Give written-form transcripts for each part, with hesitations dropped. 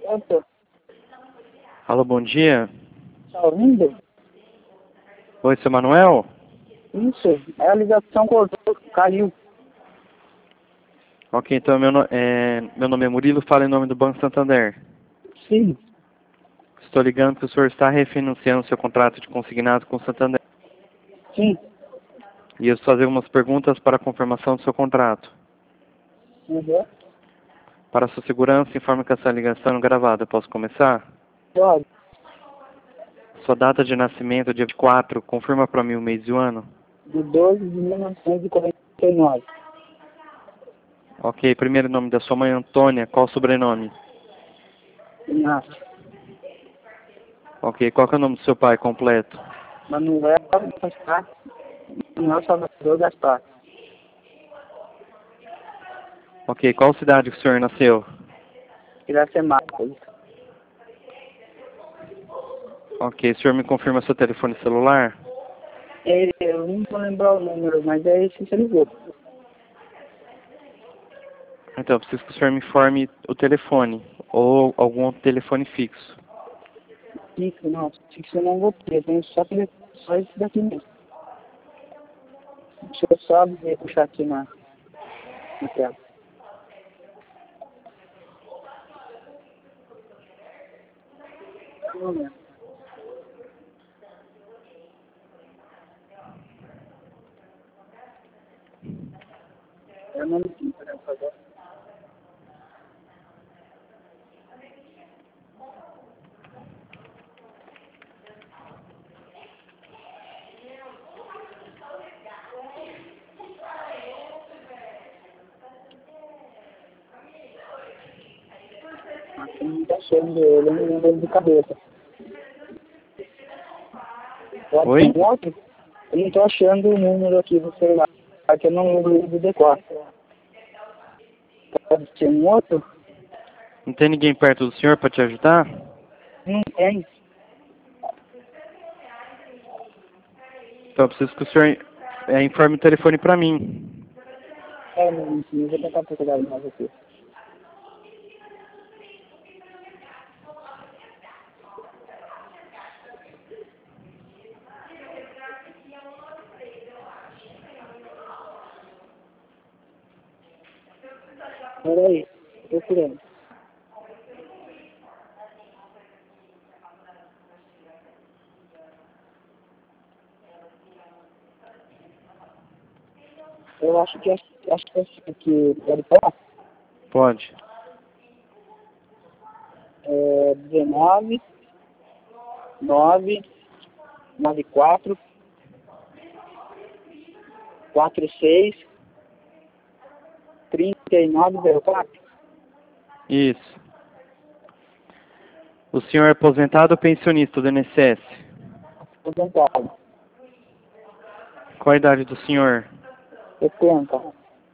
Opa, Alô, bom dia. tá ouvindo? Oi, seu Manuel? Isso, a ligação cortou, caiu. Ok, então meu nome é Murilo, falo em nome do Banco Santander. Sim, Estou ligando que o senhor está refinanciando seu contrato de consignado com o Santander. sim. E eu fazer algumas perguntas para a confirmação do seu contrato. Uhum. Para sua segurança, informe que essa ligação é gravada. Posso começar? Pode. Sua data de nascimento, dia 4, confirma para mim o mês e o ano. De 12 de 1949. Ok, primeiro nome da sua mãe, Antônia. Qual o sobrenome? Inácio. Ok, qual que é o nome do seu pai completo? Manuel Gaspar. Manuel Salvador Gaspar. Ok, qual cidade que o senhor nasceu? Iracemápolis. Ok, o senhor me confirma seu telefone celular? Eu não vou lembrar o número, mas é esse que você ligou. Então, eu preciso que o senhor me informe o telefone ou algum outro telefone fixo. Fixo, não. Fixo eu não vou ter. Eu tenho só esse daqui mesmo. Deixa eu só puxar aqui na tela. Um momento. Eu não me sinto, por favor. Aqui não tá achando ele, eu não lembro de cabeça. Pode Oi? ser um outro? Eu não tô achando o número aqui do celular, que eu não lembro de decor. Pode ser um outro? Não tem ninguém perto do senhor para te ajudar? Não tem. Então, eu preciso que o senhor informe o telefone para mim. Não, eu vou tentar procurar mais aqui. Peraí, tô procurando. Eu acho que esse aqui pode falar. Pode. É 19 9 94 46 3904. Isso. O senhor é aposentado ou pensionista do INSS? Aposentado. Qual a idade do senhor? 70.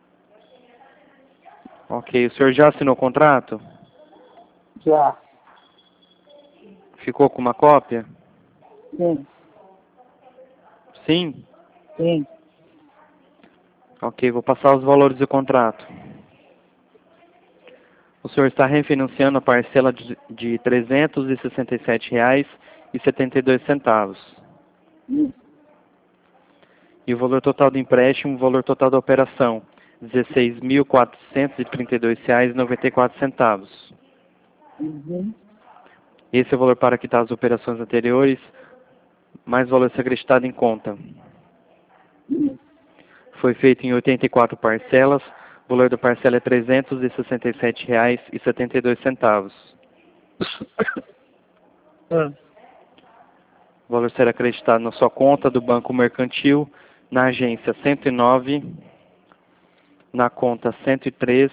Ok, o senhor já assinou o contrato? Já. Ficou com uma cópia? Sim. Sim? Sim. Ok, vou passar os valores do contrato. O senhor está refinanciando a parcela de R$ 367,72. E o valor total do empréstimo, o valor total da operação, R$ 16.432,94. Uhum. Esse é o valor para quitar as operações anteriores, mais valor ser acrescentado em conta. Foi feito em 84 parcelas, o valor da parcela é R$ 367,72. O valor será acreditado na sua conta do Banco Mercantil, na agência 109, na conta 103,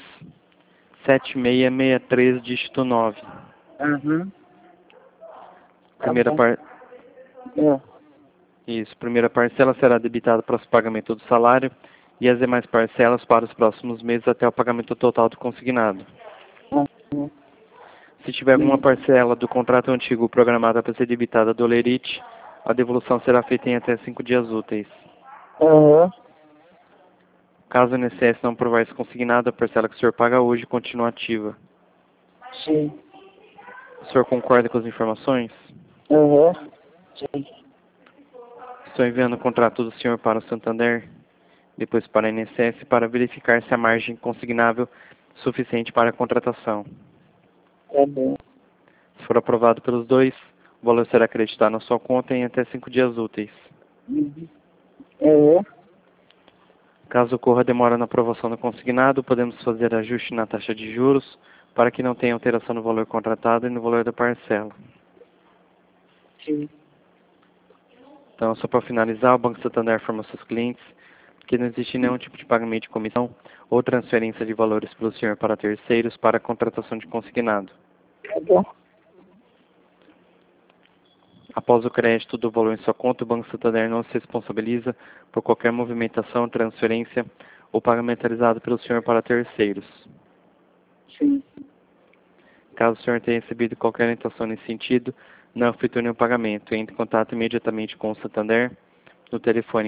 7663, dígito 9. Uhum. Primeira bom. par... É. Isso, primeira parcela será debitada para o pagamento do salário e as demais parcelas para os próximos meses até o pagamento total do consignado. Uhum. Se tiver alguma parcela do contrato antigo programada para ser debitada do Lerite, a devolução será feita em até 5 dias úteis. Uhum. Caso o INSS não aprovar esse consignado, a parcela que o senhor paga hoje continua ativa. Sim. O senhor concorda com as informações? Aham. Sim. Estou enviando o contrato do senhor para o Santander, depois para a INSS, para verificar se a margem consignável é suficiente para a contratação. Tá bom. Se for aprovado pelos dois, o valor será acreditado na sua conta em até 5 dias úteis. Uhum. Aham. Caso ocorra demora na aprovação do consignado, podemos fazer ajuste na taxa de juros para que não tenha alteração no valor contratado e no valor da parcela. Sim. Então, só para finalizar, o Banco Santander informa seus clientes que não existe nenhum tipo de pagamento de comissão ou transferência de valores pelo senhor para terceiros para a contratação de consignado. Tá bom. Após o crédito do valor em sua conta, o Banco Santander não se responsabiliza por qualquer movimentação, transferência ou pagamento realizado pelo senhor para terceiros. Sim. Caso o senhor tenha recebido qualquer orientação nesse sentido, não efetue nenhum pagamento. Entre em contato imediatamente com o Santander no telefone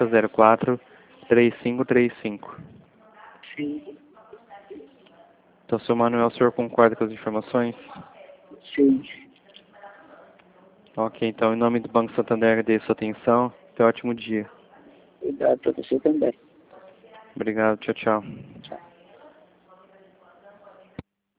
4004-3535. Sim. Então, seu Manuel, o senhor concorda com as informações? Sim. Ok, então, em nome do Banco Santander, agradeço a sua atenção. Tenha um ótimo dia. Obrigado pra você também. Obrigado, tchau, tchau. Tchau.